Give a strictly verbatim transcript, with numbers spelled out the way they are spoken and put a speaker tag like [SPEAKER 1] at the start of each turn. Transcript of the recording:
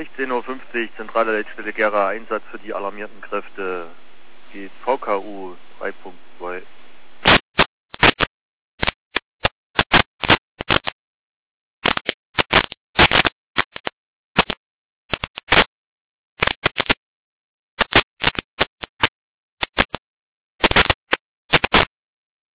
[SPEAKER 1] sechzehn Uhr fünfzig, zentrale Leitstelle Gera, Einsatz für die alarmierten Kräfte. Geht V K U drei Punkt zwei.